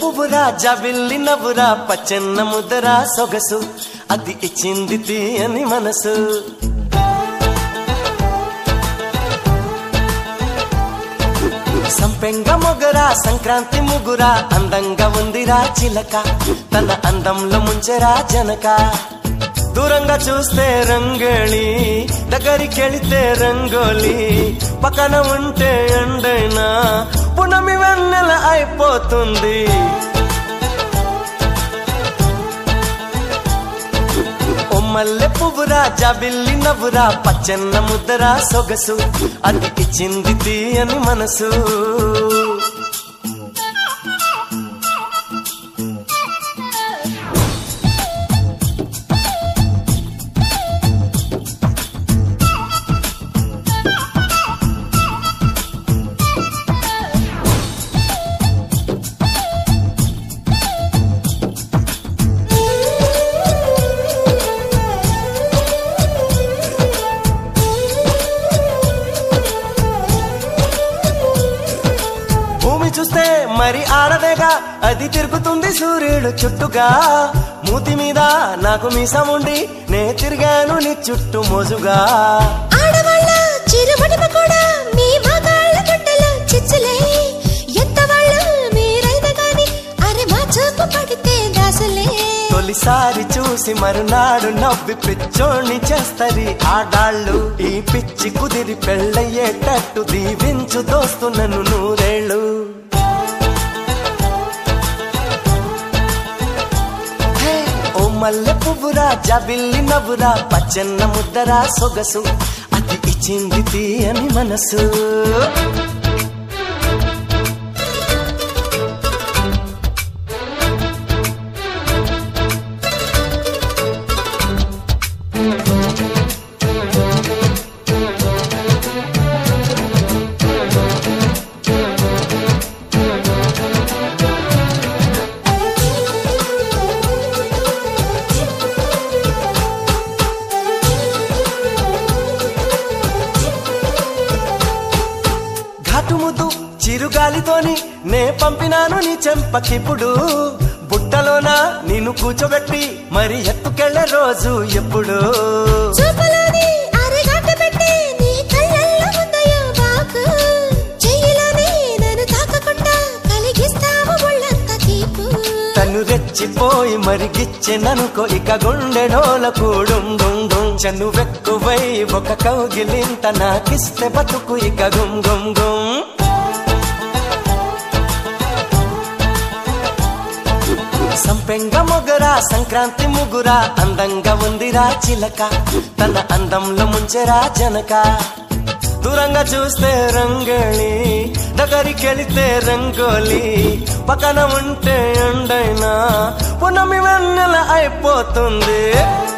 పువ్వురా జాబిల్లి నవ్వురా పచ్చన్న ముద్దరా సొగసు అది ఇచ్చింది తీయని మనసు సంపెంగ మొగరా సంక్రాంతి ముగురా అందంగా ఉందిరా చిలక తన అందంలో ముంచెరా జనక దూరంగా చూస్తే రంగళి దగ్గరికెళితే రంగోలి పక్కన ఉంటే ఎండైనా పునమి వెన్నెల అయిపోతుంది ఓ మల్లె పువ్వురా జాబిల్లి నవ్వురా పచ్చన్న ముద్దరా సొగసు అది ఇచ్చింది తీయని మనసు చూస్తే మరి ఆడదేగా అది తిరుగుతుంది సూర్యుడు చుట్టుగా మూతి మీద నాకు మీసముండి నే తిరిగాను నీ చుట్టూ మోజుగా ఆడవాళ్ళ చిరుమడిమ కూడా మీ మగాళ్ళ గుండెలో చిచ్చులే ఎంతవాళ్ళు మీరైనా గాని అరే మా చూపు పడితే దాసులే తొలిసారి చూసి మరునాడు నవ్వి పిచ్చోణ్ణి చేస్తరి ఆడాళ్ళు ఈ పిచ్చి కుదిరి పెళ్ళయ్యేటట్టు దీవించు దోస్తు నన్ను నూరేళ్ళు ఓ మల్లె పువ్వురా జాబిల్లి నవ్వురా పచ్చన్న ముద్దరా సొగసు అది ఇచ్చింది తీయని మనసు ఘాటుముద్దు చిరుగాలితోని నే పంపినాను నీ చెంపకిప్పుడు బుట్టలోన నిన్ను కూర్చోబెట్టి మరి ఎత్తుకెళ్లే రోజు ఎప్పుడు చూపులోని అరగంట పెట్టి నీ కళ్ళల్లో ఉందయో బాకు చెయ్యిలోని నన్ను తాకకుండా కలిగిస్తావు ఒళ్ళంత తీపు తను రెచ్చిపోయి మరిగిచ్చెననుకో ఇక గుండెడోల కూడుండుండు చనువెక్కువై ఒక కౌగిలింత నాకిస్తే బతుకు ఇక గుం గుం గుం సంపెంగ మొగరా సంక్రాంతి ముగురా అందంగా ఉందిరా చిలక తన అందంలో ముంచెరా జనక దూరంగా చూస్తే రంగళి దగ్గరికెళితే రంగోలి పక్కన ఉంటే ఎండైనా పునమి వెన్నెల అయిపోతుంది